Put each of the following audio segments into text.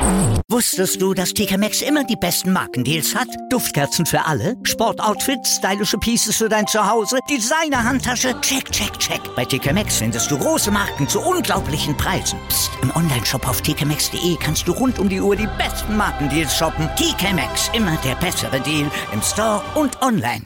Wusstest du, dass TK Maxx immer die besten Markendeals hat? Duftkerzen für alle, Sportoutfits, stylische Pieces für dein Zuhause, Designer-Handtasche, check, check, check. Bei TK Maxx findest du große Marken zu unglaublichen Preisen. Psst. Im Onlineshop auf tkmaxx.de kannst du rund um die Uhr die besten Markendeals shoppen. TK Maxx, immer der bessere Deal im Store und online.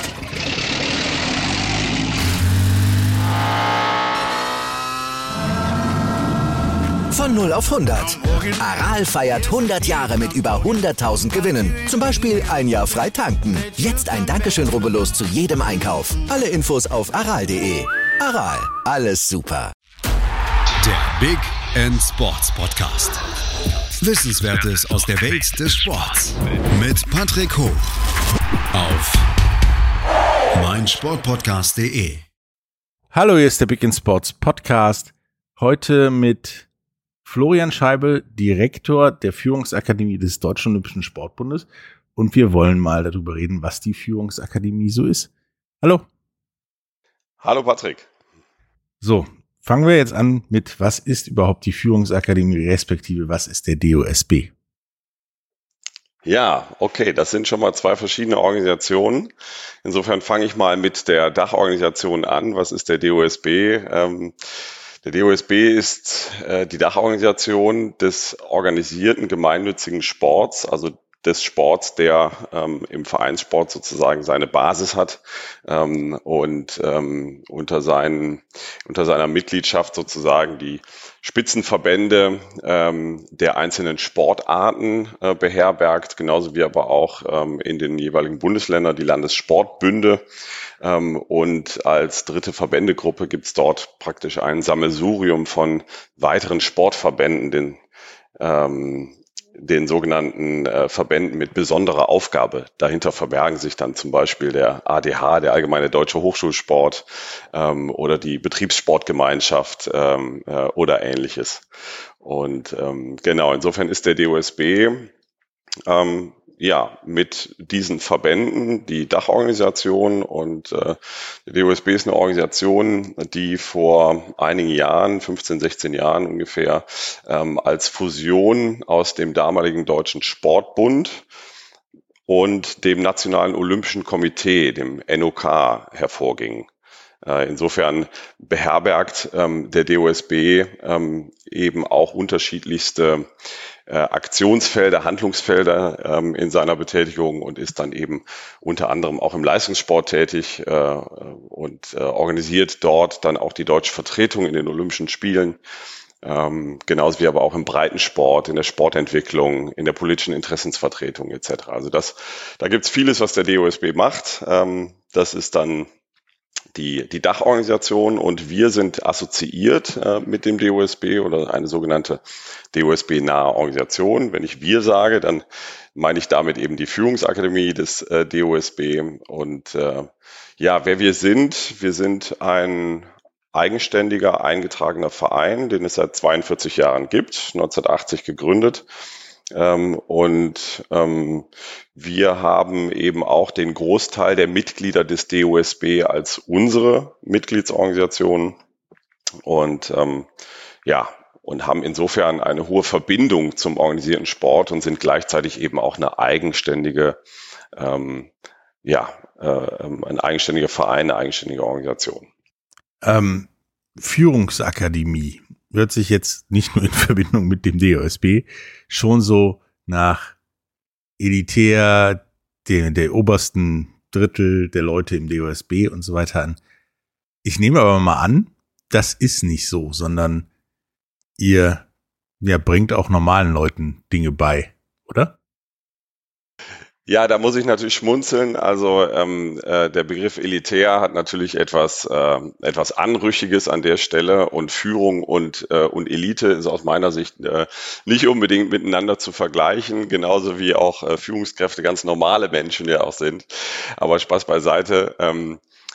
Von 0 auf 100. Aral feiert 100 Jahre mit über 100.000 Gewinnen. Zum Beispiel ein Jahr frei tanken. Jetzt ein Dankeschön, rubbellos zu jedem Einkauf. Alle Infos auf aral.de. Aral, alles super. Der Big End Sports Podcast. Wissenswertes aus der Welt des Sports. Mit Patrick Hoch. Auf meinsportpodcast.de. Hallo, hier ist der Big End Sports Podcast. Heute mit Florian Scheibel, Direktor der Führungsakademie des Deutschen Olympischen Sportbundes. Und wir wollen mal darüber reden, was die Führungsakademie so ist. Hallo. Hallo Patrick. So, fangen wir jetzt an mit, was ist überhaupt die Führungsakademie, respektive was ist der DOSB? Ja, okay, das sind schon mal zwei verschiedene Organisationen. Insofern fange ich mal mit der Dachorganisation an. Was ist der DOSB? Der DOSB ist die Dachorganisation des organisierten gemeinnützigen Sports, also des Sports, der im Vereinssport sozusagen seine Basis hat und unter seiner Mitgliedschaft sozusagen die Spitzenverbände der einzelnen Sportarten beherbergt, genauso wie aber auch in den jeweiligen Bundesländern die Landessportbünde. Und als dritte Verbändegruppe gibt es dort praktisch ein Sammelsurium von weiteren Sportverbänden, den sogenannten Verbänden mit besonderer Aufgabe. Dahinter verbergen sich dann zum Beispiel der ADH, der Allgemeine Deutsche Hochschulsport, oder die Betriebssportgemeinschaft oder Ähnliches. Und genau, insofern ist der DOSB mit diesen Verbänden die Dachorganisation, und der DOSB ist eine Organisation, die vor einigen Jahren, 15, 16 Jahren ungefähr, als Fusion aus dem damaligen Deutschen Sportbund und dem Nationalen Olympischen Komitee, dem NOK, hervorging. Insofern beherbergt der DOSB eben auch unterschiedlichste Aktionsfelder, Handlungsfelder in seiner Betätigung und ist dann eben unter anderem auch im Leistungssport tätig und organisiert dort dann auch die deutsche Vertretung in den Olympischen Spielen, genauso wie aber auch im Breitensport, in der Sportentwicklung, in der politischen Interessensvertretung etc. Also da gibt's vieles, was der DOSB macht. Das ist dann die Dachorganisation, und wir sind assoziiert mit dem DOSB oder eine sogenannte DOSB-nahe Organisation. Wenn ich wir sage, dann meine ich damit eben die Führungsakademie des DOSB. Und wer wir sind ein eigenständiger, eingetragener Verein, den es seit 42 Jahren gibt, 1980 gegründet. Wir haben eben auch den Großteil der Mitglieder des DOSB als unsere Mitgliedsorganisation und haben insofern eine hohe Verbindung zum organisierten Sport und sind gleichzeitig eben auch eine eigenständige, ein eigenständiger Verein, eine eigenständige Organisation. Führungsakademie hört sich jetzt nicht nur in Verbindung mit dem DOSB schon so nach elitär, der obersten Drittel der Leute im DOSB und so weiter an. Ich nehme aber mal an, das ist nicht so, sondern ihr bringt auch normalen Leuten Dinge bei, oder? Ja, da muss ich natürlich schmunzeln. Also der Begriff elitär hat natürlich etwas Anrüchiges an der Stelle, und Führung und Elite ist aus meiner Sicht nicht unbedingt miteinander zu vergleichen, genauso wie auch Führungskräfte ganz normale Menschen ja auch sind. Aber Spaß beiseite.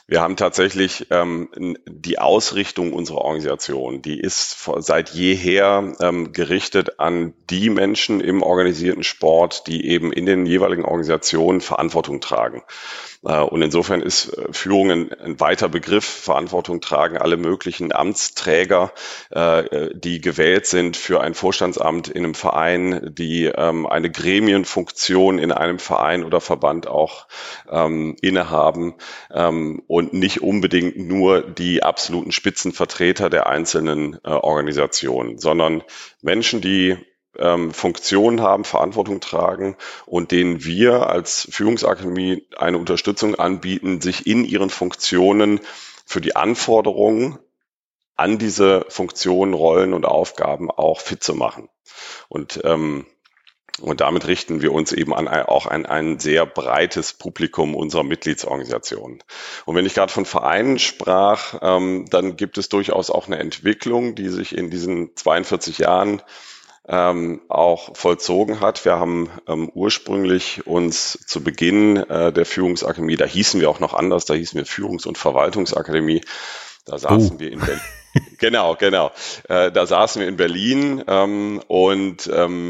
Wir haben tatsächlich die Ausrichtung unserer Organisation, die ist seit jeher gerichtet an die Menschen im organisierten Sport, die eben in den jeweiligen Organisationen Verantwortung tragen. Und insofern ist Führung ein weiter Begriff. Verantwortung tragen alle möglichen Amtsträger, die gewählt sind für ein Vorstandsamt in einem Verein, die eine Gremienfunktion in einem Verein oder Verband auch innehaben und nicht unbedingt nur die absoluten Spitzenvertreter der einzelnen Organisationen, sondern Menschen, die Funktionen haben, Verantwortung tragen und denen wir als Führungsakademie eine Unterstützung anbieten, sich in ihren Funktionen für die Anforderungen an diese Funktionen, Rollen und Aufgaben auch fit zu machen. Und damit richten wir uns eben auch an ein sehr breites Publikum unserer Mitgliedsorganisationen. Und wenn ich gerade von Vereinen sprach, dann gibt es durchaus auch eine Entwicklung, die sich in diesen 42 Jahren auch vollzogen hat. Wir haben ursprünglich uns zu Beginn der Führungsakademie, da hießen wir auch noch anders, da hießen wir Führungs- und Verwaltungsakademie, da saßen wir in Berlin. Genau. Da saßen wir in Berlin und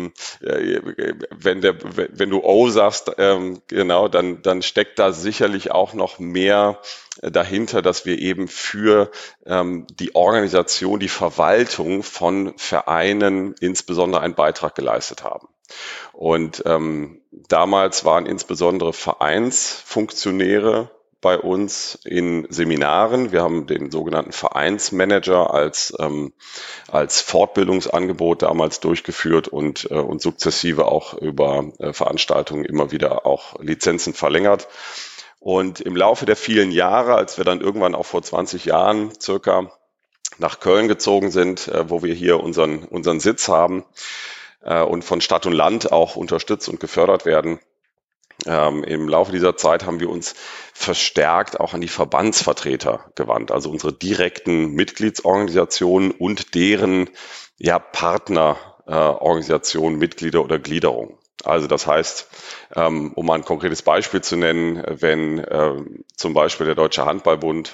wenn du O sagst, dann steckt da sicherlich auch noch mehr dahinter, dass wir eben für die Organisation, die Verwaltung von Vereinen insbesondere einen Beitrag geleistet haben. Und damals waren insbesondere Vereinsfunktionäre bei uns in Seminaren. Wir haben den sogenannten Vereinsmanager als Fortbildungsangebot damals durchgeführt und sukzessive auch über Veranstaltungen immer wieder auch Lizenzen verlängert. Und im Laufe der vielen Jahre, als wir dann irgendwann auch vor 20 Jahren circa nach Köln gezogen sind, wo wir hier unseren Sitz haben und von Stadt und Land auch unterstützt und gefördert werden, im Laufe dieser Zeit haben wir uns verstärkt auch an die Verbandsvertreter gewandt, also unsere direkten Mitgliedsorganisationen und deren Partnerorganisationen, Mitglieder oder Gliederung. Also das heißt, um mal ein konkretes Beispiel zu nennen, wenn zum Beispiel der Deutsche Handballbund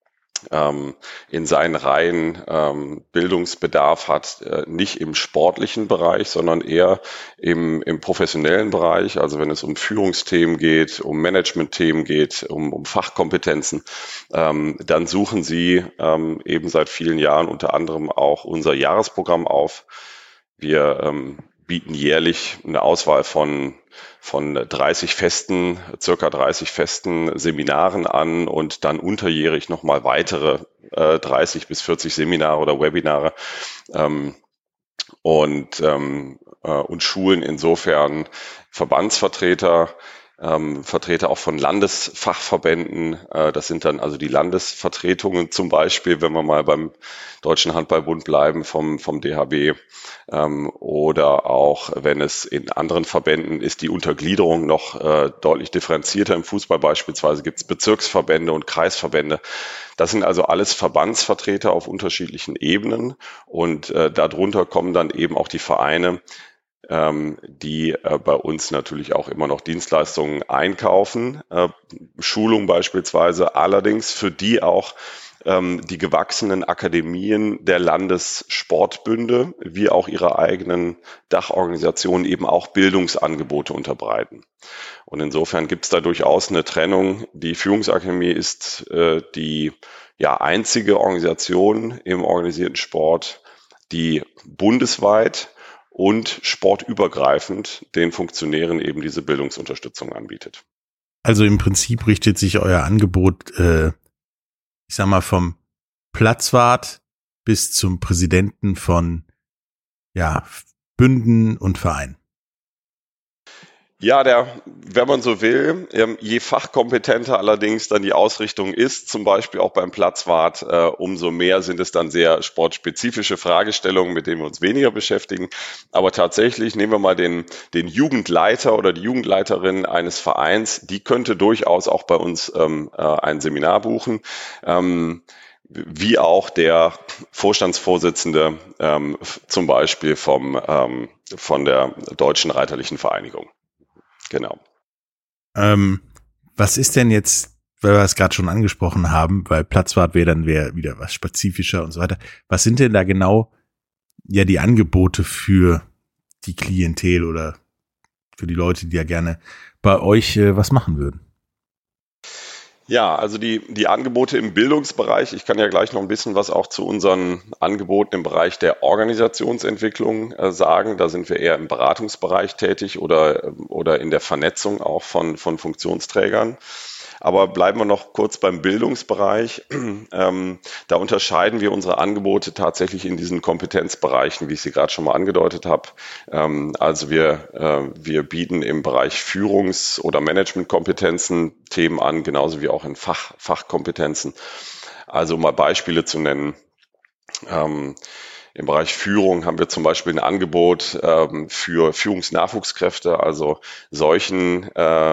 in seinen Reihen Bildungsbedarf hat, nicht im sportlichen Bereich, sondern eher im professionellen Bereich. Also wenn es um Führungsthemen geht, um Managementthemen geht, um Fachkompetenzen, dann suchen sie eben seit vielen Jahren unter anderem auch unser Jahresprogramm auf. Wir bieten jährlich eine Auswahl von circa 30 festen Seminaren an und dann unterjährig nochmal weitere 30 bis 40 Seminare oder Webinare und schulen insofern Verbandsvertreter, Vertreter auch von Landesfachverbänden, das sind dann also die Landesvertretungen zum Beispiel, wenn wir mal beim Deutschen Handballbund bleiben vom DHB, oder auch wenn es in anderen Verbänden ist, die Untergliederung noch deutlich differenzierter. Im Fußball beispielsweise gibt es Bezirksverbände und Kreisverbände. Das sind also alles Verbandsvertreter auf unterschiedlichen Ebenen und darunter kommen dann eben auch die Vereine, die bei uns natürlich auch immer noch Dienstleistungen einkaufen, Schulung beispielsweise, allerdings für die auch die gewachsenen Akademien der Landessportbünde wie auch ihre eigenen Dachorganisationen eben auch Bildungsangebote unterbreiten. Und insofern gibt es da durchaus eine Trennung. Die Führungsakademie ist die einzige Organisation im organisierten Sport, die bundesweit und sportübergreifend den Funktionären eben diese Bildungsunterstützung anbietet. Also im Prinzip richtet sich euer Angebot, ich sag mal, vom Platzwart bis zum Präsidenten von Bünden und Vereinen. Ja, wenn man so will, je fachkompetenter allerdings dann die Ausrichtung ist, zum Beispiel auch beim Platzwart, umso mehr sind es dann sehr sportspezifische Fragestellungen, mit denen wir uns weniger beschäftigen. Aber tatsächlich nehmen wir mal den Jugendleiter oder die Jugendleiterin eines Vereins, die könnte durchaus auch bei uns ein Seminar buchen. Wie auch der Vorstandsvorsitzende zum Beispiel von der Deutschen Reiterlichen Vereinigung. Genau. Was ist denn jetzt weil wir es gerade schon angesprochen haben, weil Platzwart wäre wieder was spezifischer und so weiter. Was sind denn da genau ja die Angebote für die Klientel oder für die Leute, die ja gerne bei euch was machen würden? Ja, also die Angebote im Bildungsbereich, ich kann ja gleich noch ein bisschen was auch zu unseren Angeboten im Bereich der Organisationsentwicklung sagen. Da sind wir eher im Beratungsbereich tätig oder in der Vernetzung auch von Funktionsträgern. Aber bleiben wir noch kurz beim Bildungsbereich. Da unterscheiden wir unsere Angebote tatsächlich in diesen Kompetenzbereichen, wie ich sie gerade schon mal angedeutet habe. Also wir bieten im Bereich Führungs- oder Managementkompetenzen Themen an, genauso wie auch in Fachkompetenzen. Also um mal Beispiele zu nennen. Im Bereich Führung haben wir zum Beispiel ein Angebot für Führungsnachwuchskräfte, also solchen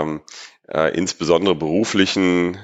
insbesondere beruflichen,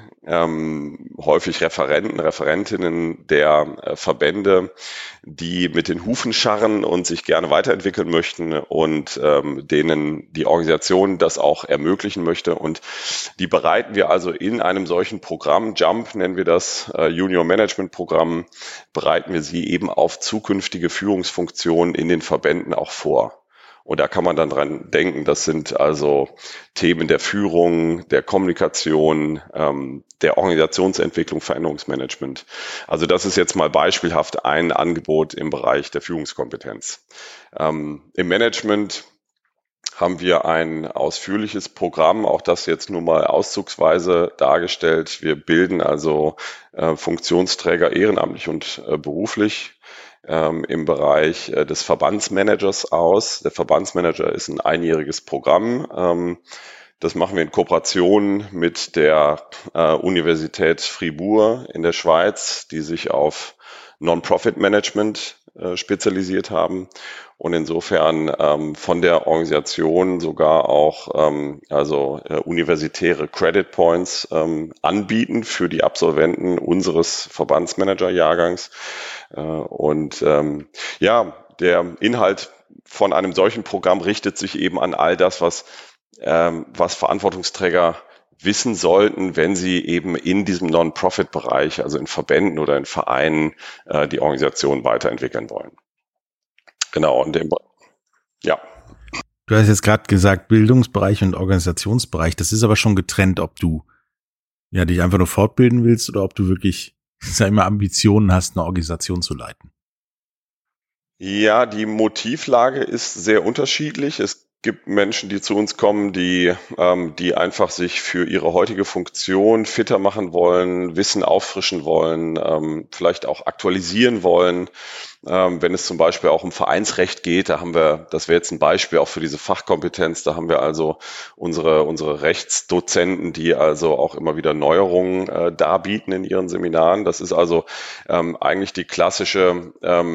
häufig Referentinnen der Verbände, die mit den Hufen scharren und sich gerne weiterentwickeln möchten und denen die Organisation das auch ermöglichen möchte. Und die bereiten wir also in einem solchen Programm, JUMP nennen wir das, Junior Management Programm, bereiten wir sie eben auf zukünftige Führungsfunktionen in den Verbänden auch vor. Und da kann man dann dran denken, das sind also Themen der Führung, der Kommunikation, der Organisationsentwicklung, Veränderungsmanagement. Also das ist jetzt mal beispielhaft ein Angebot im Bereich der Führungskompetenz. Im Management haben wir ein ausführliches Programm, auch das jetzt nur mal auszugsweise dargestellt. Wir bilden also Funktionsträger ehrenamtlich und beruflich im Bereich des Verbandsmanagers aus. Der Verbandsmanager ist ein einjähriges Programm. Das machen wir in Kooperation mit der Universität Fribourg in der Schweiz, die sich auf Non-Profit-Management spezialisiert haben und insofern von der Organisation sogar auch universitäre Credit Points anbieten für die Absolventen unseres Verbandsmanager-Jahrgangs. Der Inhalt von einem solchen Programm richtet sich eben an all das, was Verantwortungsträger wissen sollten, wenn sie eben in diesem Non-Profit-Bereich, also in Verbänden oder in Vereinen, die Organisation weiterentwickeln wollen. Genau, ja. Du hast jetzt gerade gesagt, Bildungsbereich und Organisationsbereich. Das ist aber schon getrennt, ob du ja dich einfach nur fortbilden willst oder ob du wirklich, sag ich mal, Ambitionen hast, eine Organisation zu leiten. Ja, die Motivlage ist sehr unterschiedlich. Es gibt Menschen, die zu uns kommen, die einfach sich für ihre heutige Funktion fitter machen wollen, Wissen auffrischen wollen, vielleicht auch aktualisieren wollen. Wenn es zum Beispiel auch um Vereinsrecht geht, das wäre jetzt ein Beispiel auch für diese Fachkompetenz, da haben wir also unsere Rechtsdozenten, die also auch immer wieder Neuerungen darbieten in ihren Seminaren. Das ist also eigentlich die klassische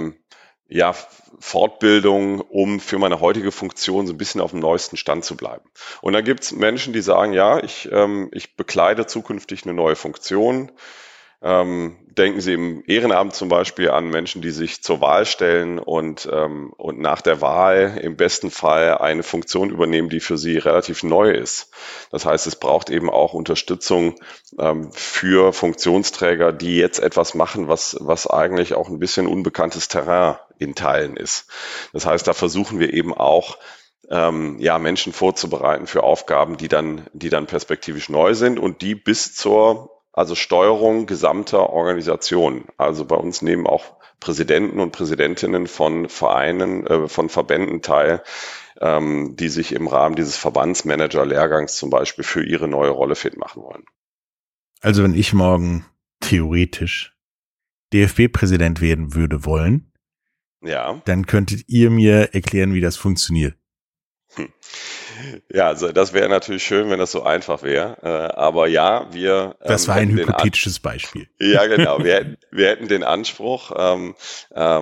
Fortbildung, um für meine heutige Funktion so ein bisschen auf dem neuesten Stand zu bleiben. Und dann gibt es Menschen, die sagen, ja, ich bekleide zukünftig eine neue Funktion. Denken Sie im Ehrenamt zum Beispiel an Menschen, die sich zur Wahl stellen und nach der Wahl im besten Fall eine Funktion übernehmen, die für sie relativ neu ist. Das heißt, es braucht eben auch Unterstützung für Funktionsträger, die jetzt etwas machen, was eigentlich auch ein bisschen unbekanntes Terrain in Teilen ist. Das heißt, da versuchen wir eben auch Menschen vorzubereiten für Aufgaben, die dann perspektivisch neu sind und die bis zur Steuerung gesamter Organisationen. Also bei uns nehmen auch Präsidenten und Präsidentinnen von Vereinen, von Verbänden teil, die sich im Rahmen dieses Verbandsmanager-Lehrgangs zum Beispiel für ihre neue Rolle fit machen wollen. Also wenn ich morgen theoretisch DFB-Präsident werden würde wollen, ja, dann könntet ihr mir erklären, wie das funktioniert. Ja, also das wäre natürlich schön, wenn das so einfach wäre. Aber ja, wir. Das war ein hypothetisches Beispiel. Ja, genau. Wir hätten den Anspruch,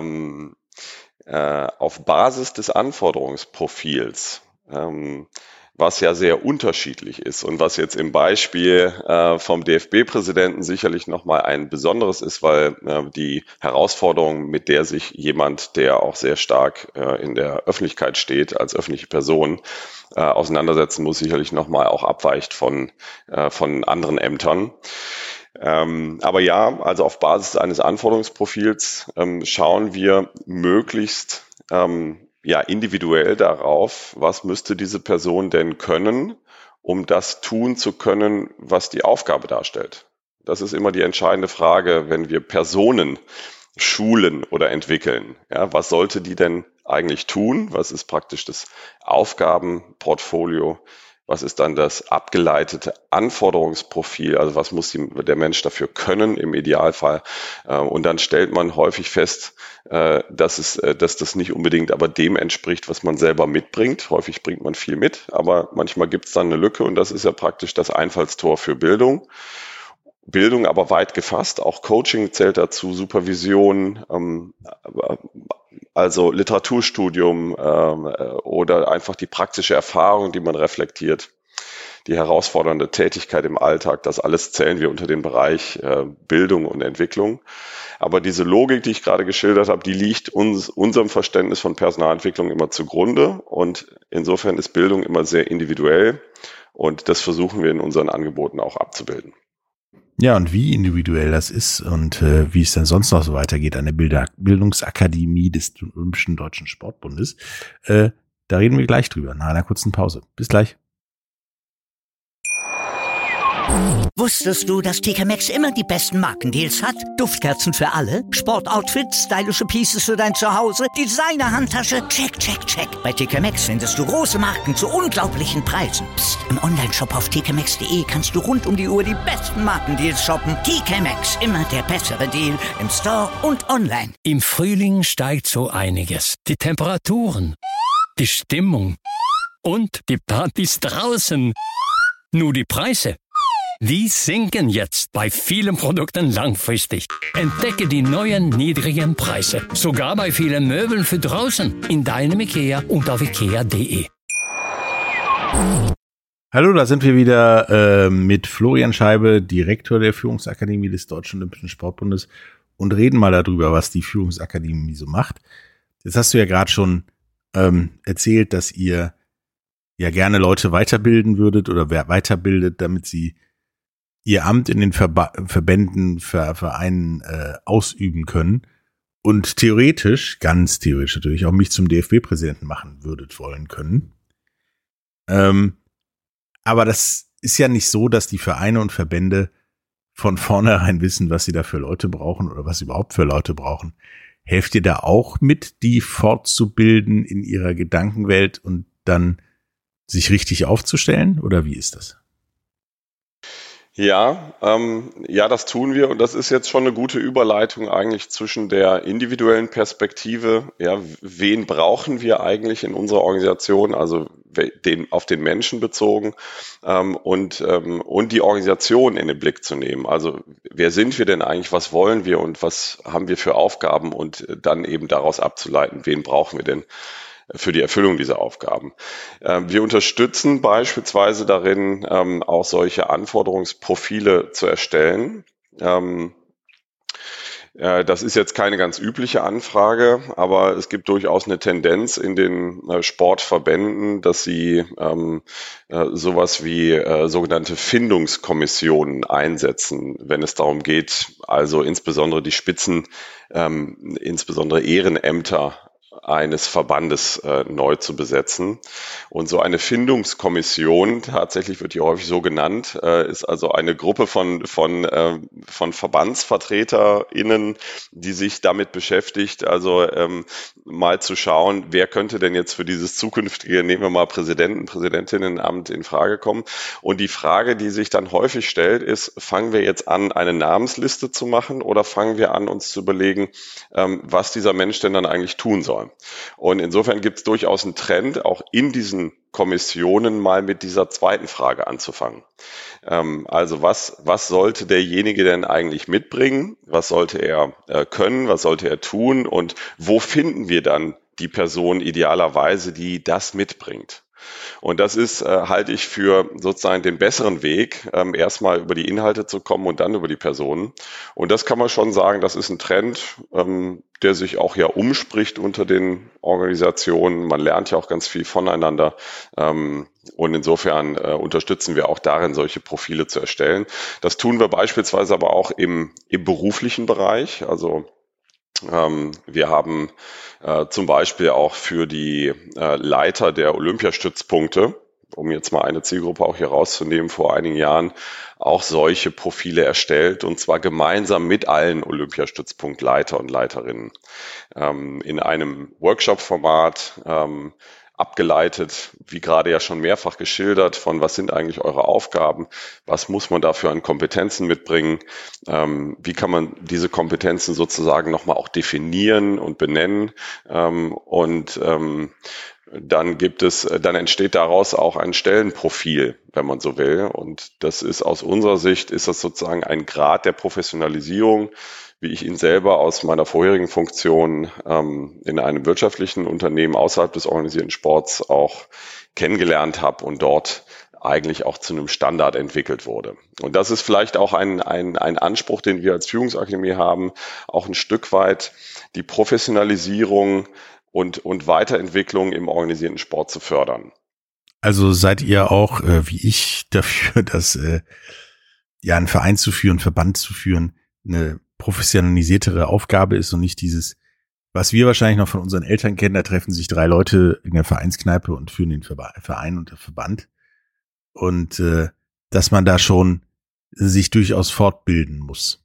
auf Basis des Anforderungsprofils was ja sehr unterschiedlich ist und was jetzt im Beispiel vom DFB-Präsidenten sicherlich nochmal ein besonderes ist, weil die Herausforderung, mit der sich jemand, der auch sehr stark in der Öffentlichkeit steht, als öffentliche Person auseinandersetzen muss, sicherlich nochmal auch abweicht von anderen Ämtern. Aber ja, also auf Basis eines Anforderungsprofils schauen wir möglichst individuell darauf, was müsste diese Person denn können, um das tun zu können, was die Aufgabe darstellt. Das ist immer die entscheidende Frage, wenn wir Personen schulen oder entwickeln. Ja, was sollte die denn eigentlich tun? Was ist praktisch das Aufgabenportfolio? Was ist dann das abgeleitete Anforderungsprofil? Also was muss der Mensch dafür können im Idealfall? Und dann stellt man häufig fest, dass das nicht unbedingt aber dem entspricht, was man selber mitbringt. Häufig bringt man viel mit, aber manchmal gibt es dann eine Lücke und das ist ja praktisch das Einfallstor für Bildung. Bildung aber weit gefasst, auch Coaching zählt dazu, Supervision, also Literaturstudium oder einfach die praktische Erfahrung, die man reflektiert, die herausfordernde Tätigkeit im Alltag, das alles zählen wir unter den Bereich Bildung und Entwicklung. Aber diese Logik, die ich gerade geschildert habe, die liegt unserem Verständnis von Personalentwicklung immer zugrunde und insofern ist Bildung immer sehr individuell und das versuchen wir in unseren Angeboten auch abzubilden. Ja, und wie individuell das ist und wie es dann sonst noch so weitergeht an der Bildungsakademie des Olympischen Deutschen Sportbundes, da reden wir gleich drüber, nach einer kurzen Pause. Bis gleich. Wusstest du, dass TK Maxx immer die besten Markendeals hat? Duftkerzen für alle, Sportoutfits, stylische Pieces für dein Zuhause, Designer-Handtasche, check, check, check. Bei TK Maxx findest du große Marken zu unglaublichen Preisen. Psst. Im Onlineshop auf tkmaxx.de kannst du rund um die Uhr die besten Markendeals shoppen. TK Maxx, immer der bessere Deal im Store und online. Im Frühling steigt so einiges. Die Temperaturen, die Stimmung und die Partys draußen. Nur die Preise. Die sinken jetzt bei vielen Produkten langfristig. Entdecke die neuen niedrigen Preise. Sogar bei vielen Möbeln für draußen. In deinem IKEA und auf ikea.de. Hallo, da sind wir wieder mit Florian Scheibe, Direktor der Führungsakademie des Deutschen Olympischen Sportbundes und reden mal darüber, was die Führungsakademie so macht. Jetzt hast du ja gerade schon erzählt, dass ihr ja gerne Leute weiterbilden würdet oder weiterbildet, damit sie ihr Amt in den Verbänden, Vereinen ausüben können und theoretisch, ganz theoretisch natürlich, auch mich zum DFB-Präsidenten machen wollen können. Aber das ist ja nicht so, dass die Vereine und Verbände von vornherein wissen, was sie da für Leute brauchen oder was sie überhaupt für Leute brauchen. Helft ihr da auch mit, die fortzubilden in ihrer Gedankenwelt und dann sich richtig aufzustellen? Oder wie ist das? Ja, das tun wir und das ist jetzt schon eine gute Überleitung eigentlich zwischen der individuellen Perspektive, ja, wen brauchen wir eigentlich in unserer Organisation, also auf den Menschen bezogen und die Organisation in den Blick zu nehmen. Also wer sind wir denn eigentlich, was wollen wir und was haben wir für Aufgaben und dann eben daraus abzuleiten, wen brauchen wir denn für die Erfüllung dieser Aufgaben. Wir unterstützen beispielsweise darin, auch solche Anforderungsprofile zu erstellen. Das ist jetzt keine ganz übliche Anfrage, aber es gibt durchaus eine Tendenz in den Sportverbänden, dass sie sowas wie sogenannte Findungskommissionen einsetzen, wenn es darum geht, also insbesondere die Spitzen, insbesondere Ehrenämter eines Verbandes neu zu besetzen. Und so eine Findungskommission, tatsächlich wird die häufig so genannt, ist also eine Gruppe von VerbandsvertreterInnen, die sich damit beschäftigt, also mal zu schauen, wer könnte denn jetzt für dieses zukünftige, nehmen wir mal Präsidentinnenamt in Frage kommen. Und die Frage, die sich dann häufig stellt, ist, fangen wir jetzt an, eine Namensliste zu machen oder fangen wir an, uns zu überlegen, was dieser Mensch denn dann eigentlich tun soll? Und insofern gibt es durchaus einen Trend, auch in diesen Kommissionen mal mit dieser zweiten Frage anzufangen. Also was sollte derjenige denn eigentlich mitbringen? Was sollte er können? Was sollte er tun? Und wo finden wir dann die Person idealerweise, die das mitbringt? Und das ist, halte ich für sozusagen den besseren Weg, erstmal über die Inhalte zu kommen und dann über die Personen. Und das kann man schon sagen, das ist ein Trend, der sich auch ja umspricht unter den Organisationen. Man lernt ja auch ganz viel voneinander. Und insofern unterstützen wir auch darin, solche Profile zu erstellen. Das tun wir beispielsweise aber auch im beruflichen Bereich. Also wir haben zum Beispiel auch für die Leiter der Olympiastützpunkte, um jetzt mal eine Zielgruppe auch hier rauszunehmen, vor einigen Jahren auch solche Profile erstellt, und zwar gemeinsam mit allen Olympiastützpunktleiter und Leiterinnen in einem Workshop-Format, abgeleitet, wie gerade ja schon mehrfach geschildert, von was sind eigentlich eure Aufgaben, was muss man dafür an Kompetenzen mitbringen, wie kann man diese Kompetenzen sozusagen nochmal auch definieren und benennen, dann entsteht daraus auch ein Stellenprofil, wenn man so will, und das ist aus unserer Sicht, ist das sozusagen ein Grad der Professionalisierung, wie ich ihn selber aus meiner vorherigen Funktion in einem wirtschaftlichen Unternehmen außerhalb des organisierten Sports auch kennengelernt habe und dort eigentlich auch zu einem Standard entwickelt wurde. Und das ist vielleicht auch ein Anspruch, den wir als Führungsakademie haben, auch ein Stück weit die Professionalisierung und Weiterentwicklung im organisierten Sport zu fördern. Also seid ihr auch, wie ich, dafür, dass einen Verein zu führen, einen Verband zu führen, eine professionalisiertere Aufgabe ist und nicht dieses, was wir wahrscheinlich noch von unseren Eltern kennen, da treffen sich 3 Leute in der Vereinskneipe und führen den Verein und der Verband. Und dass man da schon sich durchaus fortbilden muss.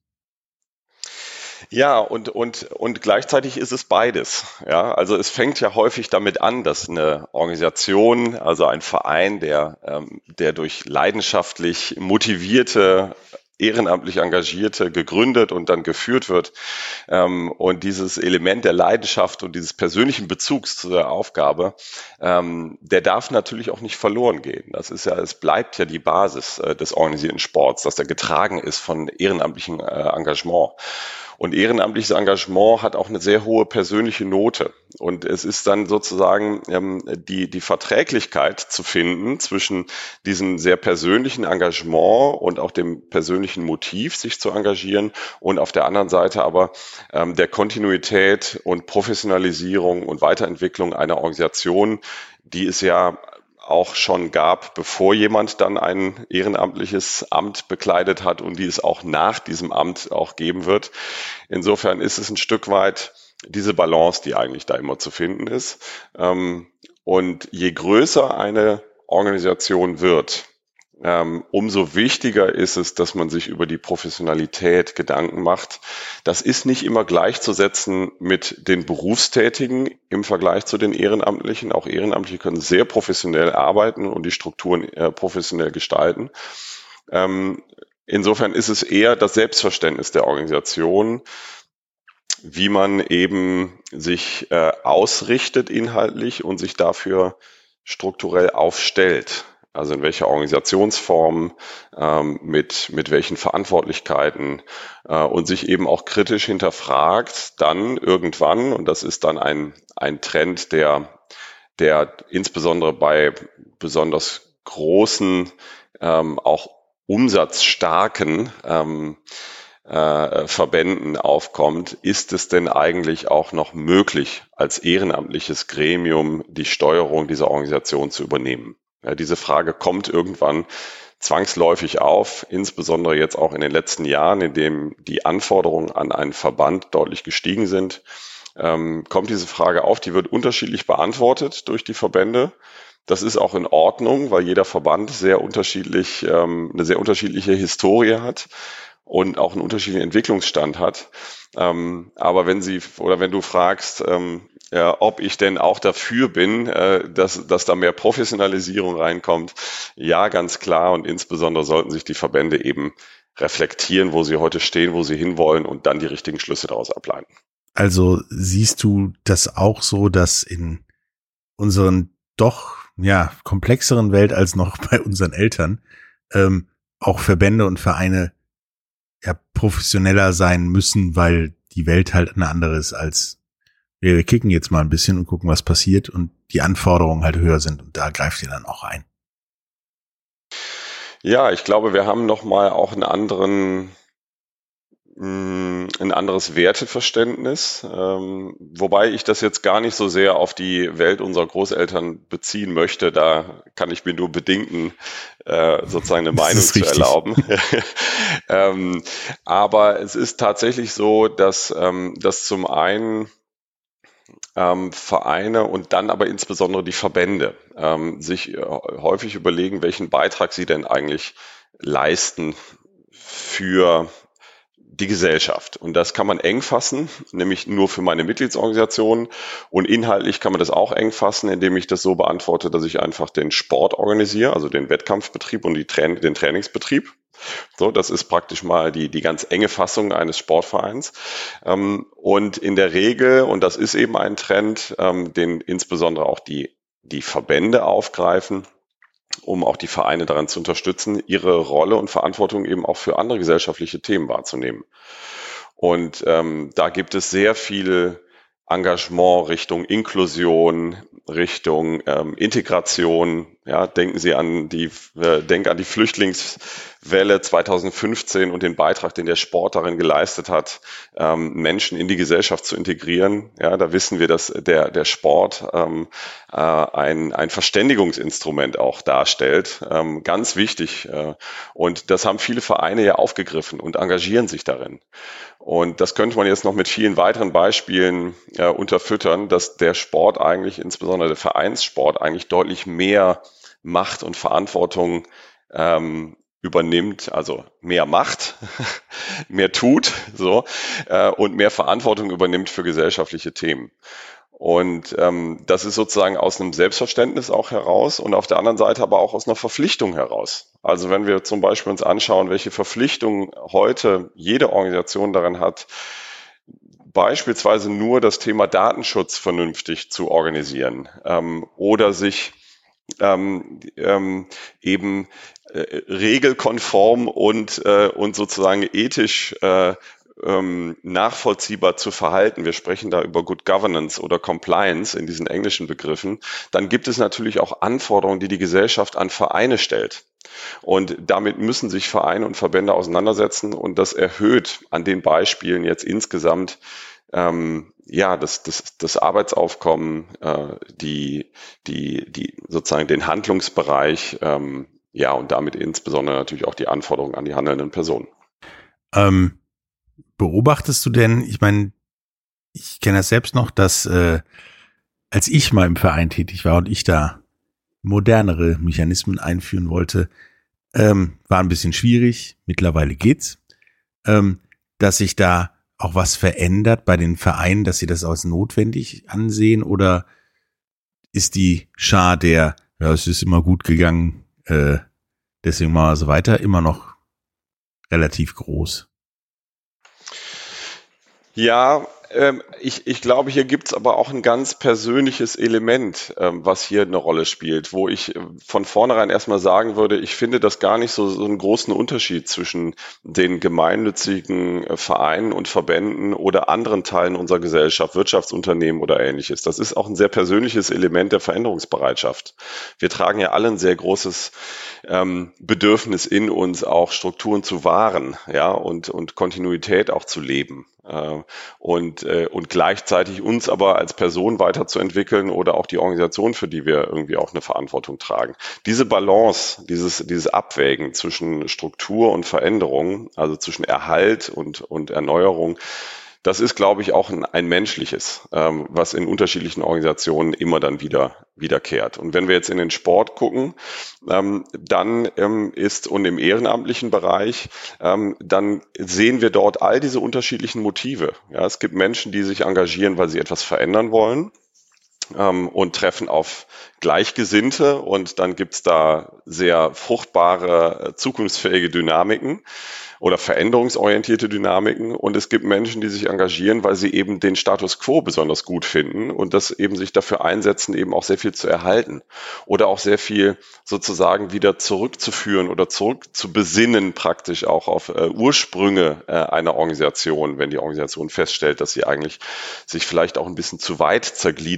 Ja, und gleichzeitig ist es beides. Ja, also es fängt ja häufig damit an, dass eine Organisation, also ein Verein, der durch leidenschaftlich motivierte, ehrenamtlich Engagierte gegründet und dann geführt wird. Und dieses Element der Leidenschaft und dieses persönlichen Bezugs zu der Aufgabe, der darf natürlich auch nicht verloren gehen. Es bleibt ja die Basis des organisierten Sports, dass er getragen ist von ehrenamtlichem Engagement. Und ehrenamtliches Engagement hat auch eine sehr hohe persönliche Note. Und es ist dann sozusagen die Verträglichkeit zu finden zwischen diesem sehr persönlichen Engagement und auch dem persönlichen Motiv, sich zu engagieren, und auf der anderen Seite aber der Kontinuität und Professionalisierung und Weiterentwicklung einer Organisation, die es ja auch schon gab, bevor jemand dann ein ehrenamtliches Amt bekleidet hat und die es auch nach diesem Amt auch geben wird. Insofern ist es ein Stück weit diese Balance, die eigentlich da immer zu finden ist. Und je größer eine Organisation wird, umso wichtiger ist es, dass man sich über die Professionalität Gedanken macht. Das ist nicht immer gleichzusetzen mit den Berufstätigen im Vergleich zu den Ehrenamtlichen. Auch Ehrenamtliche können sehr professionell arbeiten und die Strukturen professionell gestalten. Insofern ist es eher das Selbstverständnis der Organisation, wie man eben sich ausrichtet inhaltlich und sich dafür strukturell aufstellt. Also in welcher Organisationsform, mit welchen Verantwortlichkeiten und sich eben auch kritisch hinterfragt, dann irgendwann, und das ist dann ein Trend, der insbesondere bei besonders großen, auch umsatzstarken Verbänden aufkommt, ist es denn eigentlich auch noch möglich, als ehrenamtliches Gremium die Steuerung dieser Organisation zu übernehmen? Ja, diese Frage kommt irgendwann zwangsläufig auf, insbesondere jetzt auch in den letzten Jahren, in dem die Anforderungen an einen Verband deutlich gestiegen sind, kommt diese Frage auf. Die wird unterschiedlich beantwortet durch die Verbände. Das ist auch in Ordnung, weil jeder Verband eine sehr unterschiedliche Historie hat und auch einen unterschiedlichen Entwicklungsstand hat. Aber wenn du fragst, ob ich denn auch dafür bin, dass da mehr Professionalisierung reinkommt, ja, ganz klar. Und insbesondere sollten sich die Verbände eben reflektieren, wo sie heute stehen, wo sie hinwollen und dann die richtigen Schlüsse daraus ableiten. Also siehst du das auch so, dass in unseren doch komplexeren Welt als noch bei unseren Eltern auch Verbände und Vereine professioneller sein müssen, weil die Welt halt eine andere ist als wir kicken jetzt mal ein bisschen und gucken, was passiert, und die Anforderungen halt höher sind und da greift ihr dann auch ein. Ja, ich glaube, wir haben nochmal auch ein anderes Werteverständnis, wobei ich das jetzt gar nicht so sehr auf die Welt unserer Großeltern beziehen möchte. Da kann ich mir nur bedingten sozusagen eine Meinung zu erlauben. Aber es ist tatsächlich so, dass zum einen Vereine und dann aber insbesondere die Verbände sich häufig überlegen, welchen Beitrag sie denn eigentlich leisten für die Gesellschaft. Und das kann man eng fassen, nämlich nur für meine Mitgliedsorganisationen. Und inhaltlich kann man das auch eng fassen, indem ich das so beantworte, dass ich einfach den Sport organisiere, also den Wettkampfbetrieb und den Trainingsbetrieb. So, das ist praktisch mal die ganz enge Fassung eines Sportvereins. Und in der Regel, und das ist eben ein Trend, den insbesondere auch die Verbände aufgreifen, um auch die Vereine daran zu unterstützen, ihre Rolle und Verantwortung eben auch für andere gesellschaftliche Themen wahrzunehmen. Und da gibt es sehr viel Engagement Richtung Inklusion, Richtung Integration. Ja, denken an die Flüchtlingswelle 2015 und den Beitrag, den der Sport darin geleistet hat, Menschen in die Gesellschaft zu integrieren. Ja, da wissen wir, dass der Sport ein Verständigungsinstrument auch darstellt. Ganz wichtig. Und das haben viele Vereine ja aufgegriffen und engagieren sich darin. Und das könnte man jetzt noch mit vielen weiteren Beispielen unterfüttern, dass der Sport eigentlich, insbesondere der Vereinssport, eigentlich deutlich mehr Macht und Verantwortung übernimmt, also mehr macht, mehr tut, so, und mehr Verantwortung übernimmt für gesellschaftliche Themen. Und das ist sozusagen aus einem Selbstverständnis auch heraus und auf der anderen Seite aber auch aus einer Verpflichtung heraus. Also wenn wir zum Beispiel uns anschauen, welche Verpflichtungen heute jede Organisation darin hat, beispielsweise nur das Thema Datenschutz vernünftig zu organisieren oder sich eben regelkonform und sozusagen ethisch nachvollziehbar zu verhalten. Wir sprechen da über Good Governance oder Compliance in diesen englischen Begriffen. Dann gibt es natürlich auch Anforderungen, die die Gesellschaft an Vereine stellt. Und damit müssen sich Vereine und Verbände auseinandersetzen und das erhöht an den Beispielen jetzt insgesamt das Arbeitsaufkommen, die sozusagen den Handlungsbereich, und damit insbesondere natürlich auch die Anforderungen an die handelnden Personen. Beobachtest du denn, ich meine, ich kenne das selbst noch, dass als ich mal im Verein tätig war und ich da modernere Mechanismen einführen wollte, war ein bisschen schwierig, mittlerweile geht's, dass sich da auch was verändert bei den Vereinen, dass sie das als notwendig ansehen, oder ist die Schar es ist immer gut gegangen, deswegen mal so weiter, immer noch relativ groß? Ja, ich glaube, hier gibt's aber auch ein ganz persönliches Element, was hier eine Rolle spielt, wo ich von vornherein erstmal sagen würde, ich finde das gar nicht so einen großen Unterschied zwischen den gemeinnützigen Vereinen und Verbänden oder anderen Teilen unserer Gesellschaft, Wirtschaftsunternehmen oder Ähnliches. Das ist auch ein sehr persönliches Element der Veränderungsbereitschaft. Wir tragen ja alle ein sehr großes Bedürfnis in uns, auch Strukturen zu wahren, ja, und Kontinuität auch zu leben. Und gleichzeitig uns aber als Person weiterzuentwickeln oder auch die Organisation, für die wir irgendwie auch eine Verantwortung tragen. Diese Balance, dieses Abwägen zwischen Struktur und Veränderung, also zwischen Erhalt und Erneuerung, das ist, glaube ich, auch ein menschliches, was in unterschiedlichen Organisationen immer dann wiederkehrt. Und wenn wir jetzt in den Sport gucken, dann und im ehrenamtlichen Bereich, dann sehen wir dort all diese unterschiedlichen Motive. Ja, es gibt Menschen, die sich engagieren, weil sie etwas verändern wollen und treffen auf Gleichgesinnte, und dann gibt's da sehr fruchtbare, zukunftsfähige Dynamiken oder veränderungsorientierte Dynamiken, und es gibt Menschen, die sich engagieren, weil sie eben den Status quo besonders gut finden und das eben sich dafür einsetzen, eben auch sehr viel zu erhalten oder auch sehr viel sozusagen wieder zurückzuführen oder zurückzubesinnen, praktisch auch auf Ursprünge einer Organisation, wenn die Organisation feststellt, dass sie eigentlich sich vielleicht auch ein bisschen zu weit zergliedert in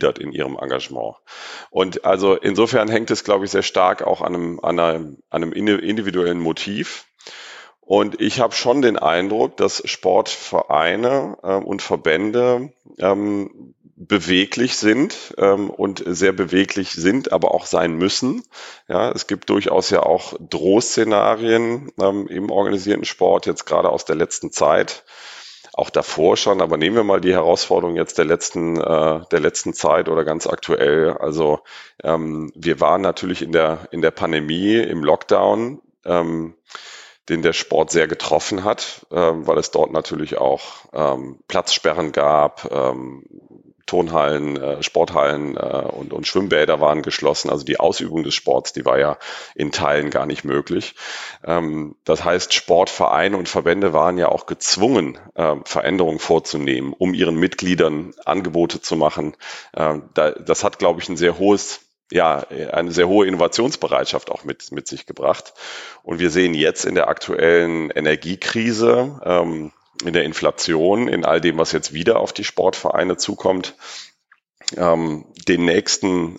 ihrem Engagement. Und also insofern hängt es, glaube ich, sehr stark auch an einem individuellen Motiv. Und ich habe schon den Eindruck, dass Sportvereine und Verbände beweglich sind und sehr beweglich sind, aber auch sein müssen. Ja, es gibt durchaus ja auch Drohszenarien im organisierten Sport, jetzt gerade aus der letzten Zeit. Auch davor schon, aber nehmen wir mal die Herausforderung jetzt der letzten Zeit oder ganz aktuell. Also wir waren natürlich in der Pandemie, im Lockdown, den der Sport sehr getroffen hat, weil es dort natürlich auch Platzsperren gab, Turnhallen, Sporthallen und Schwimmbäder waren geschlossen. Also die Ausübung des Sports, die war ja in Teilen gar nicht möglich. Das heißt, Sportvereine und Verbände waren ja auch gezwungen, Veränderungen vorzunehmen, um ihren Mitgliedern Angebote zu machen. Das hat, glaube ich, eine sehr hohe Innovationsbereitschaft auch mit sich gebracht. Und wir sehen jetzt in der aktuellen Energiekrise, in der Inflation, in all dem, was jetzt wieder auf die Sportvereine zukommt, die nächste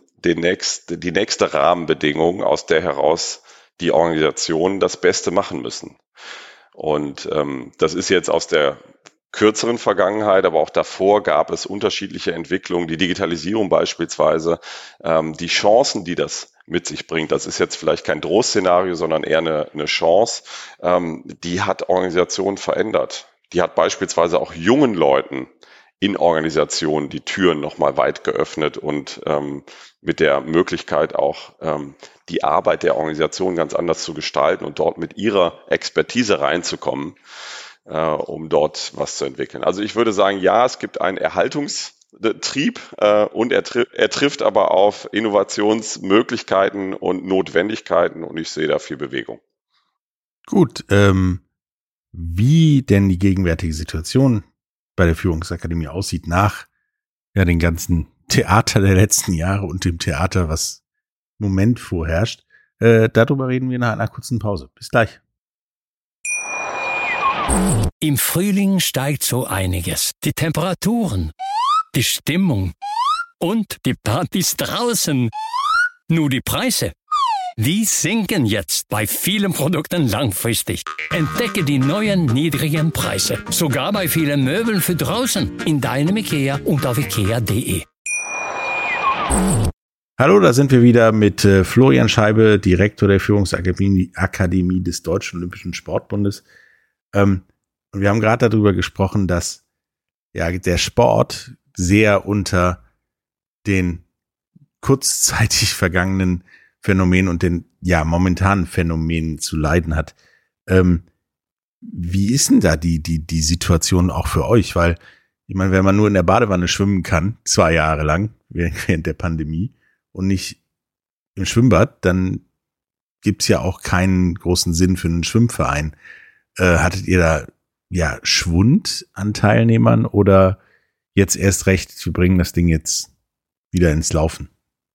Rahmenbedingung, aus der heraus die Organisationen das Beste machen müssen. Und das ist jetzt aus der kürzeren Vergangenheit, aber auch davor gab es unterschiedliche Entwicklungen, die Digitalisierung beispielsweise, die Chancen, die das mit sich bringt. Das ist jetzt vielleicht kein Drohszenario, sondern eher eine Chance. Die hat Organisationen verändert. Die hat beispielsweise auch jungen Leuten in Organisationen die Türen nochmal weit geöffnet und mit der Möglichkeit auch die Arbeit der Organisation ganz anders zu gestalten und dort mit ihrer Expertise reinzukommen, um dort was zu entwickeln. Also ich würde sagen, ja, es gibt einen Erhaltungstrieb und er trifft aber auf Innovationsmöglichkeiten und Notwendigkeiten und ich sehe da viel Bewegung. Gut, wie denn die gegenwärtige Situation bei der Führungsakademie aussieht nach den ganzen Theater der letzten Jahre und dem Theater, was im Moment vorherrscht, darüber reden wir nach einer kurzen Pause. Bis gleich. Im Frühling steigt so einiges. Die Temperaturen, die Stimmung und die Partys draußen. Nur die Preise, die sinken jetzt bei vielen Produkten langfristig. Entdecke die neuen niedrigen Preise. Sogar bei vielen Möbeln für draußen. In deinem IKEA und auf ikea.de. Hallo, da sind wir wieder mit Florian Scheibe, Direktor der Führungsakademie des Deutschen Olympischen Sportbundes. Und wir haben gerade darüber gesprochen, dass der Sport sehr unter den kurzzeitig vergangenen Phänomenen und den momentanen Phänomenen zu leiden hat. Wie ist denn da die Situation auch für euch? Weil, ich meine, wenn man nur in der Badewanne schwimmen kann, 2 Jahre lang, während der Pandemie, und nicht im Schwimmbad, dann gibt's ja auch keinen großen Sinn für einen Schwimmverein. Hattet ihr da Schwund an Teilnehmern oder jetzt erst recht, wir bringen das Ding jetzt wieder ins Laufen?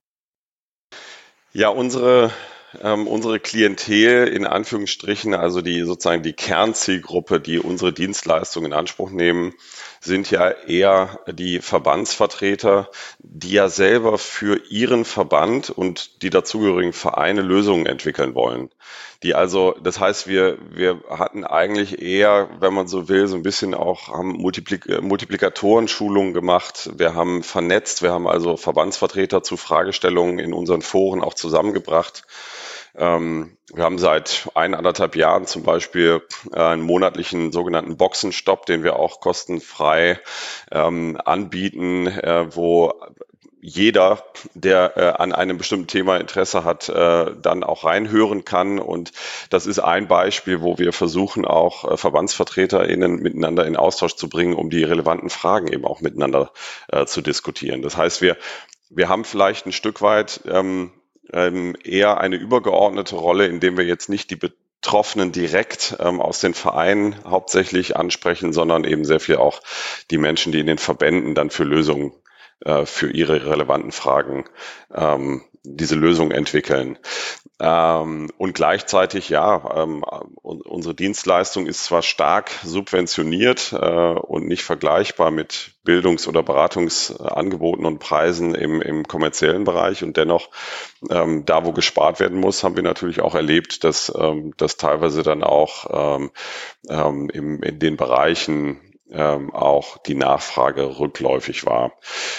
Ja, unsere Klientel in Anführungsstrichen, also die Kernzielgruppe, die unsere Dienstleistungen in Anspruch nehmen, sind ja eher die Verbandsvertreter, die ja selber für ihren Verband und die dazugehörigen Vereine Lösungen entwickeln wollen. Das heißt, wir hatten eigentlich eher, wenn man so will, so ein bisschen auch, haben Multiplikatoren-Schulungen gemacht. Wir haben vernetzt, wir haben also Verbandsvertreter zu Fragestellungen in unseren Foren auch zusammengebracht. Wir haben seit 1,5 Jahren zum Beispiel einen monatlichen sogenannten Boxenstopp, den wir auch kostenfrei anbieten, wo jeder, der an einem bestimmten Thema Interesse hat, dann auch reinhören kann. Und das ist ein Beispiel, wo wir versuchen, auch VerbandsvertreterInnen miteinander in Austausch zu bringen, um die relevanten Fragen eben auch miteinander zu diskutieren. Das heißt, wir haben vielleicht ein Stück weit eher eine übergeordnete Rolle, indem wir jetzt nicht die Betroffenen direkt aus den Vereinen hauptsächlich ansprechen, sondern eben sehr viel auch die Menschen, die in den Verbänden dann für Lösungen für ihre relevanten Fragen diese Lösung entwickeln. Und gleichzeitig, unsere Dienstleistung ist zwar stark subventioniert und nicht vergleichbar mit Bildungs- oder Beratungsangeboten und Preisen im kommerziellen Bereich, und dennoch, da wo gespart werden muss, haben wir natürlich auch erlebt, dass teilweise dann auch in den Bereichen auch die Nachfrage rückläufig war.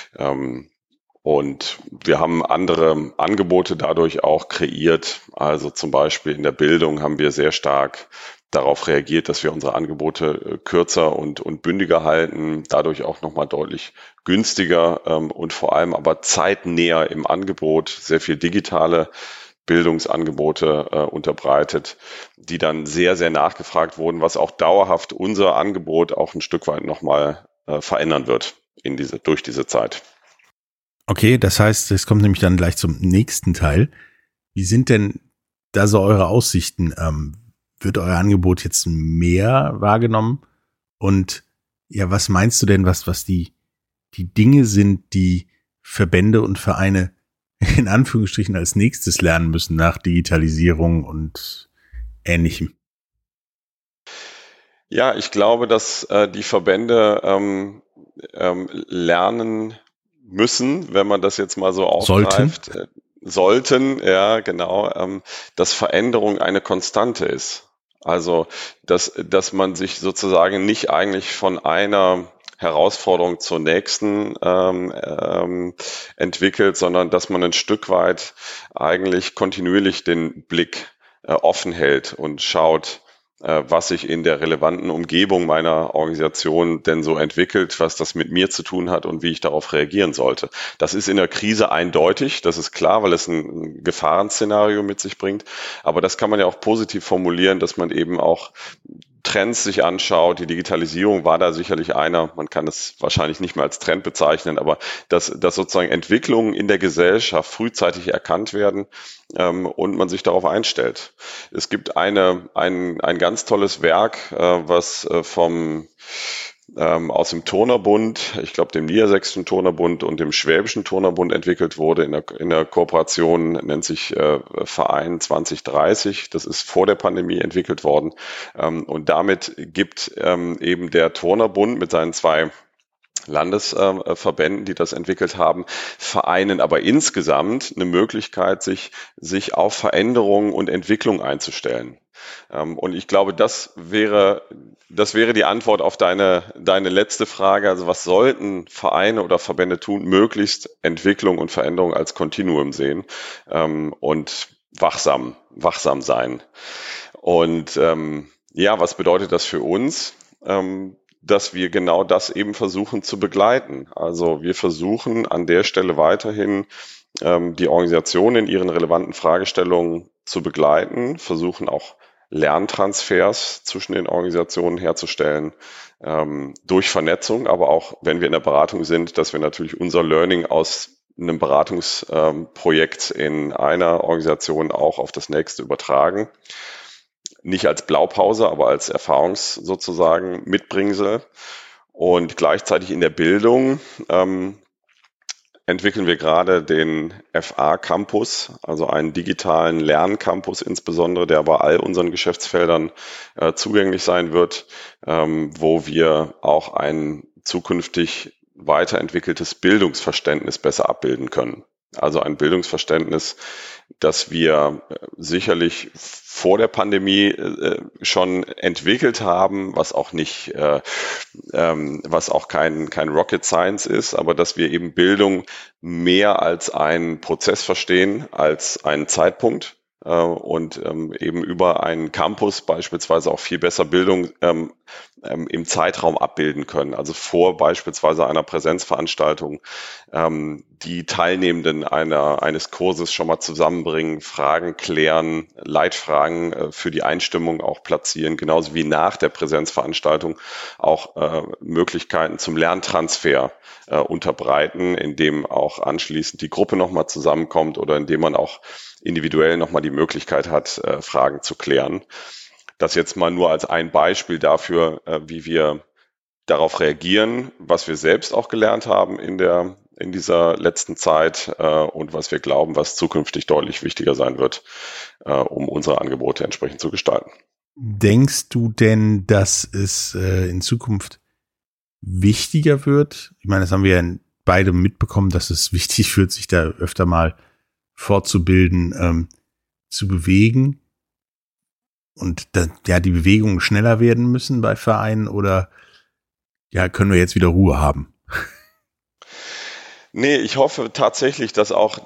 Und wir haben andere Angebote dadurch auch kreiert. Also zum Beispiel in der Bildung haben wir sehr stark darauf reagiert, dass wir unsere Angebote kürzer und bündiger halten, dadurch auch nochmal deutlich günstiger und vor allem aber zeitnäher im Angebot, sehr viel digitale Bildungsangebote unterbreitet, die dann sehr, sehr nachgefragt wurden, was auch dauerhaft unser Angebot auch ein Stück weit nochmal verändern wird durch diese Zeit. Okay, das heißt, es kommt nämlich dann gleich zum nächsten Teil. Wie sind denn da so eure Aussichten? Wird euer Angebot jetzt mehr wahrgenommen? Und ja, was meinst du denn, was die Dinge sind, die Verbände und Vereine in Anführungsstrichen als nächstes lernen müssen nach Digitalisierung und Ähnlichem? Ja, ich glaube, dass die Verbände lernen müssen, wenn man das jetzt mal so aufgreift. Sollten, ja, genau, dass Veränderung eine Konstante ist. Also, dass man sich sozusagen nicht eigentlich von einer Herausforderung zur nächsten entwickelt, sondern dass man ein Stück weit eigentlich kontinuierlich den Blick offen hält und schaut, was sich in der relevanten Umgebung meiner Organisation denn so entwickelt, was das mit mir zu tun hat und wie ich darauf reagieren sollte. Das ist in der Krise eindeutig, das ist klar, weil es ein Gefahrenszenario mit sich bringt. Aber das kann man ja auch positiv formulieren, dass man eben auch Trends sich anschaut. Die Digitalisierung war da sicherlich einer, man kann es wahrscheinlich nicht mehr als Trend bezeichnen, aber dass sozusagen Entwicklungen in der Gesellschaft frühzeitig erkannt werden und man sich darauf einstellt. Es gibt ein ganz tolles Werk, was aus dem Turnerbund, ich glaube dem Niedersächsischen Turnerbund und dem Schwäbischen Turnerbund entwickelt wurde in der Kooperation, nennt sich Verein 2030. Das ist vor der Pandemie entwickelt worden. Und damit gibt eben der Turnerbund mit seinen 2 Landesverbänden, die das entwickelt haben, Vereinen aber insgesamt eine Möglichkeit, sich auf Veränderungen und Entwicklung einzustellen. Und ich glaube, das wäre die Antwort auf deine letzte Frage. Also was sollten Vereine oder Verbände tun? Möglichst Entwicklung und Veränderung als Kontinuum sehen und wachsam sein. Und was bedeutet das für uns? Dass wir genau das eben versuchen zu begleiten. Also wir versuchen an der Stelle weiterhin die Organisation in ihren relevanten Fragestellungen zu begleiten, versuchen auch Lerntransfers zwischen den Organisationen herzustellen, durch Vernetzung, aber auch, wenn wir in der Beratung sind, dass wir natürlich unser Learning aus einem Beratungsprojekt in einer Organisation auch auf das nächste übertragen. Nicht als Blaupause, aber als sozusagen Mitbringsel. Und gleichzeitig in der Bildung entwickeln wir gerade den FA-Campus, also einen digitalen Lerncampus insbesondere, der bei all unseren Geschäftsfeldern zugänglich sein wird, wo wir auch ein zukünftig weiterentwickeltes Bildungsverständnis besser abbilden können. Also ein Bildungsverständnis, das wir sicherlich vor der Pandemie schon entwickelt haben, was auch kein Rocket Science ist, aber dass wir eben Bildung mehr als einen Prozess verstehen, als einen Zeitpunkt. Und eben über einen Campus beispielsweise auch viel besser Bildung im Zeitraum abbilden können. Also vor beispielsweise einer Präsenzveranstaltung die Teilnehmenden eines Kurses schon mal zusammenbringen, Fragen klären, Leitfragen für die Einstimmung auch platzieren, genauso wie nach der Präsenzveranstaltung auch Möglichkeiten zum Lerntransfer unterbreiten, indem auch anschließend die Gruppe nochmal zusammenkommt oder indem man auch individuell nochmal die Möglichkeit hat, Fragen zu klären. Das jetzt mal nur als ein Beispiel dafür, wie wir darauf reagieren, was wir selbst auch gelernt haben in der in dieser letzten Zeit und was wir glauben, was zukünftig deutlich wichtiger sein wird, um unsere Angebote entsprechend zu gestalten. Denkst du denn, dass es in Zukunft wichtiger wird? Ich meine, das haben wir ja beide mitbekommen, dass es wichtig wird, sich da öfter mal fortzubilden, zu bewegen und die Bewegungen schneller werden müssen bei Vereinen, oder können wir jetzt wieder Ruhe haben? Nee, ich hoffe tatsächlich, dass auch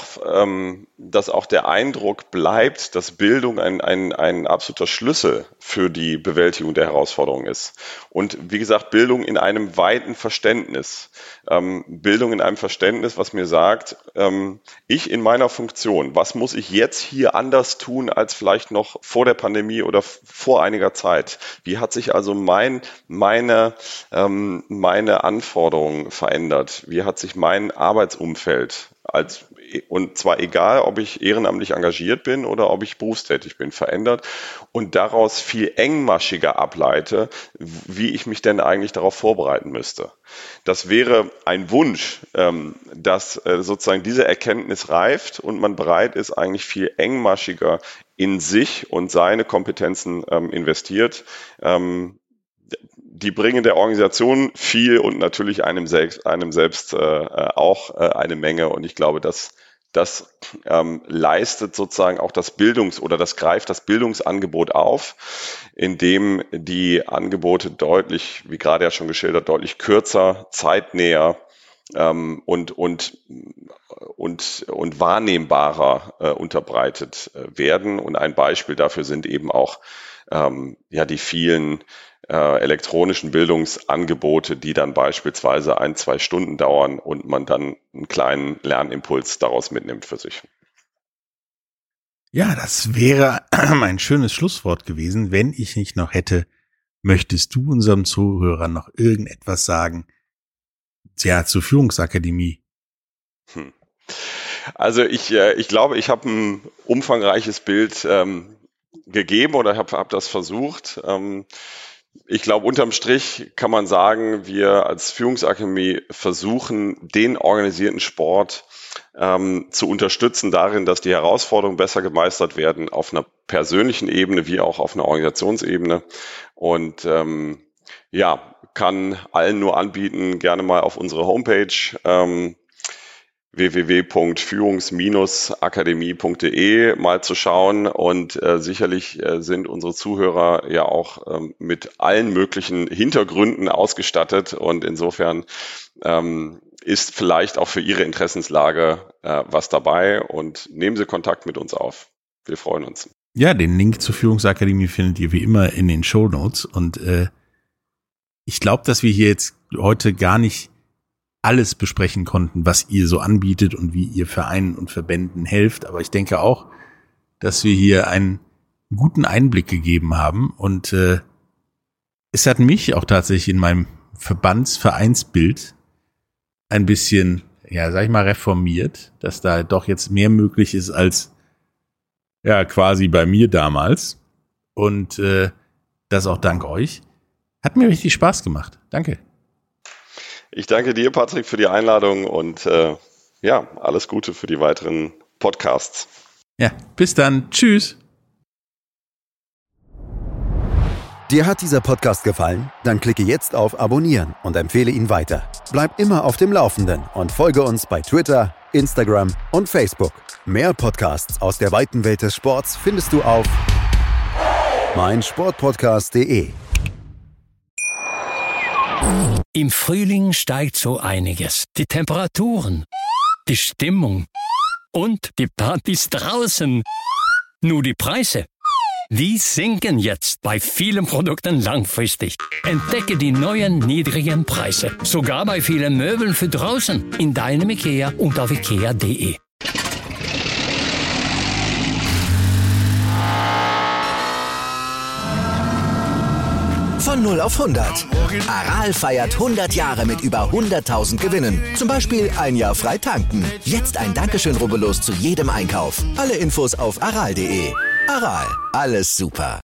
der Eindruck bleibt, dass Bildung ein absoluter Schlüssel für die Bewältigung der Herausforderung ist. Und wie gesagt, Bildung in einem weiten Verständnis. Bildung in einem Verständnis, was mir sagt, ich in meiner Funktion, was muss ich jetzt hier anders tun als vielleicht noch vor der Pandemie oder vor einiger Zeit? Wie hat sich also meine Anforderungen verändert? Wie hat sich mein Arbeitsumfeld und zwar egal, ob ich ehrenamtlich engagiert bin oder ob ich berufstätig bin, verändert und daraus viel engmaschiger ableite, wie ich mich denn eigentlich darauf vorbereiten müsste. Das wäre ein Wunsch, dass sozusagen diese Erkenntnis reift und man bereit ist, eigentlich viel engmaschiger in sich und seine Kompetenzen investiert. Die bringen der Organisation viel und natürlich einem selbst auch eine Menge. Und ich glaube, das leistet sozusagen auch das greift das Bildungsangebot auf, indem die Angebote deutlich, wie gerade ja schon geschildert, deutlich kürzer, zeitnäher und wahrnehmbarer unterbreitet werden. Und ein Beispiel dafür sind eben auch die vielen elektronischen Bildungsangebote, die dann beispielsweise 1-2 Stunden dauern und man dann einen kleinen Lernimpuls daraus mitnimmt für sich. Ja, das wäre ein schönes Schlusswort gewesen, wenn ich nicht noch hätte, möchtest du unseren Zuhörern noch irgendetwas sagen? Ja, zur Führungsakademie. Also ich glaube, ich habe ein umfangreiches Bild gegeben oder habe das versucht. Ich glaube, unterm Strich kann man sagen, wir als Führungsakademie versuchen, den organisierten Sport zu unterstützen darin, dass die Herausforderungen besser gemeistert werden auf einer persönlichen Ebene wie auch auf einer Organisationsebene. Und kann allen nur anbieten, gerne mal auf unsere Homepage www.führungs-akademie.de mal zu schauen und sicherlich sind unsere Zuhörer ja auch mit allen möglichen Hintergründen ausgestattet und insofern ist vielleicht auch für Ihre Interessenslage was dabei und nehmen Sie Kontakt mit uns auf. Wir freuen uns. Ja, den Link zur Führungsakademie findet ihr wie immer in den Shownotes und ich glaube, dass wir hier jetzt heute gar nicht alles besprechen konnten, was ihr so anbietet und wie ihr Vereinen und Verbänden helft. Aber ich denke auch, dass wir hier einen guten Einblick gegeben haben. Und es hat mich auch tatsächlich in meinem Vereinsbild ein bisschen, sag ich mal, reformiert, dass da doch jetzt mehr möglich ist als quasi bei mir damals. Und das auch dank euch. Hat mir richtig Spaß gemacht. Danke. Ich danke dir, Patrick, für die Einladung und alles Gute für die weiteren Podcasts. Ja, bis dann. Tschüss. Dir hat dieser Podcast gefallen? Dann klicke jetzt auf Abonnieren und empfehle ihn weiter. Bleib immer auf dem Laufenden und folge uns bei Twitter, Instagram und Facebook. Mehr Podcasts aus der weiten Welt des Sports findest du auf meinsportpodcast.de. Im Frühling steigt so einiges. Die Temperaturen, die Stimmung und die Partys draußen. Nur die Preise, die sinken jetzt bei vielen Produkten langfristig. Entdecke die neuen niedrigen Preise. Sogar bei vielen Möbeln für draußen. In deinem IKEA und auf IKEA.de. Von 0 auf 100. Aral feiert 100 Jahre mit über 100.000 Gewinnen. Zum Beispiel ein Jahr frei tanken. Jetzt ein Dankeschön, rubbellos zu jedem Einkauf. Alle Infos auf aral.de. Aral, alles super.